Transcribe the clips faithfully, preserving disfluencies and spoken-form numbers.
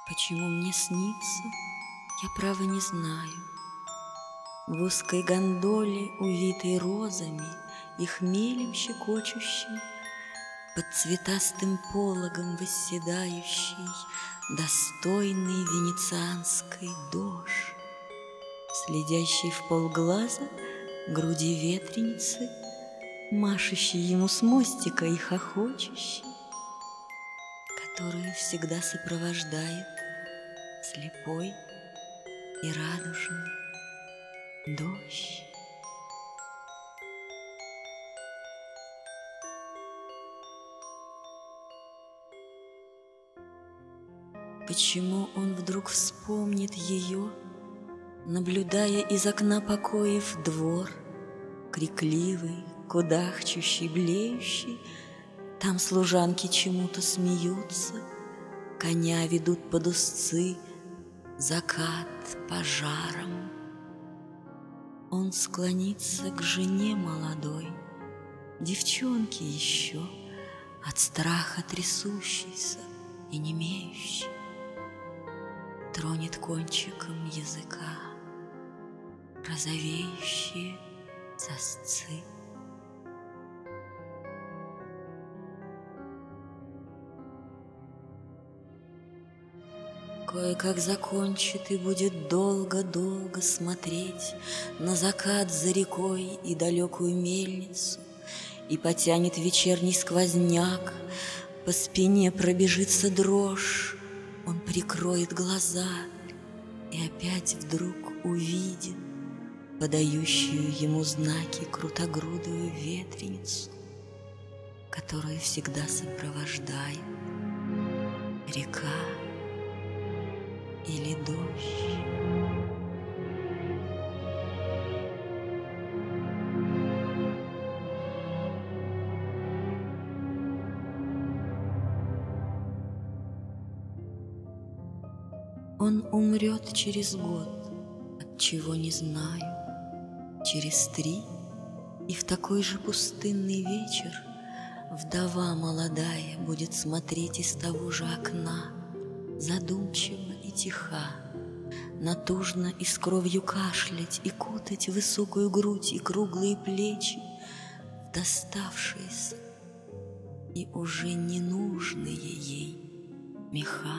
Почему мне снится, я право не знаю. В узкой гондоле, увитой розами и хмелем щекочущей, под цветастым пологом восседающий достойный венецианской дож, следящий в полглаза груди ветреницы, машущий ему с мостика и хохочущий, которую всегда сопровождает слепой и радужный дождь. Почему он вдруг вспомнит ее, наблюдая из окна покоев двор, крикливый, кудахчущий, блеющий? Там служанки чему-то смеются, коня ведут под узцы, закат пожаром. Он склонится к жене молодой, девчонке еще, от страха трясущейся и немеющей, тронет кончиком языка розовеющие сосцы. Кое-как закончит и будет долго-долго смотреть на закат за рекой и далекую мельницу, и потянет вечерний сквозняк, по спине пробежится дрожь, он прикроет глаза и опять вдруг увидит подающую ему знаки крутогрудую ветреницу, которую всегда сопровождает река или дождь. Он умрет через год, от чего не знаю, через три, и в такой же пустынный вечер вдова молодая будет смотреть из того же окна, задумчиво и тиха, натужно и с кровью кашлять и кутать высокую грудь и круглые плечи в доставшиеся и уже ненужные ей меха.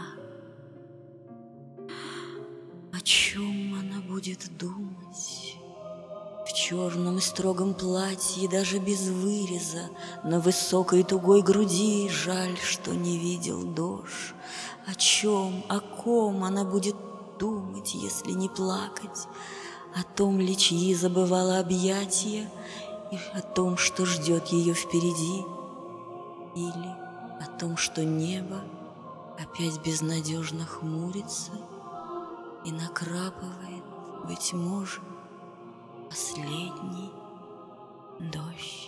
О чем она будет думать? В черном и строгом платье, даже без выреза, на высокой тугой груди, жаль, что не видел дождь. О чем, о ком она будет думать, если не плакать? О том ли, чьи забывала объятия, и о том, что ждет ее впереди? Или о том, что небо опять безнадежно хмурится и накрапывает, быть может, последний дождь?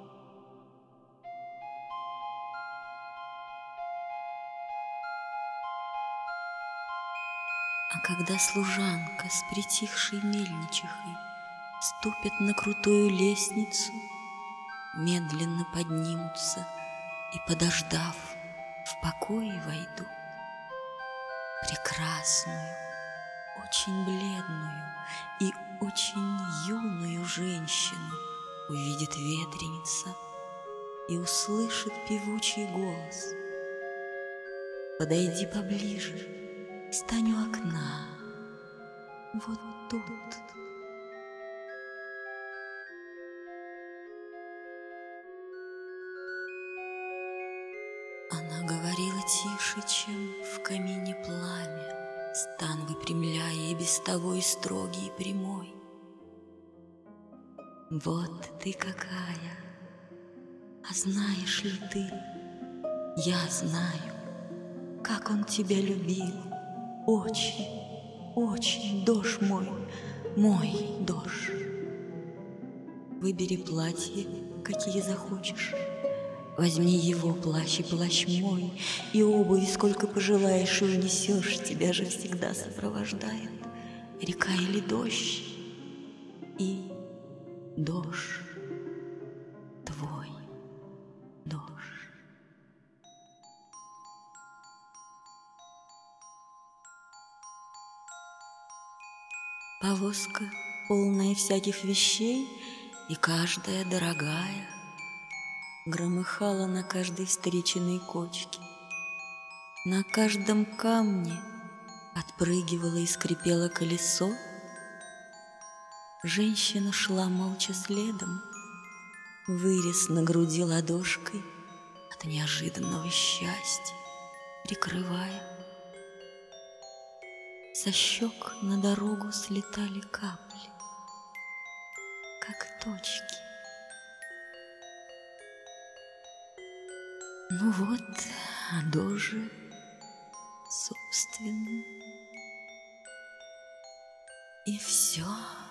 А когда служанка с притихшей мельничихой ступят на крутую лестницу, медленно поднимутся и, подождав, в покое войдут, прекрасную, очень бледную и очень юную женщину увидит ветреница и услышит певучий голос: «Подойди поближе, стань у окна, вот тут». Она говорила тише, чем в камине пламя, стан выпрямляя и без того и строгий, и прямой. «Вот ты какая! А знаешь ли ты, я знаю, как он тебя любил, очень, очень, дождь мой, мой дождь. Выбери платье, какие захочешь, возьми его плащ и плащ мой, и обуви сколько пожелаешь, и унесешь, тебя же всегда сопровождает река или дождь, и дождь твой дождь». Повозка, полная всяких вещей, и каждая дорогая, громыхала на каждой встреченной кочке. На каждом камне отпрыгивало и скрипело колесо. Женщина шла молча следом, вырез на груди ладошкой от неожиданного счастья, прикрывая. Со щек на дорогу слетали капли, как точки. Ну вот, оно же, собственно, и все.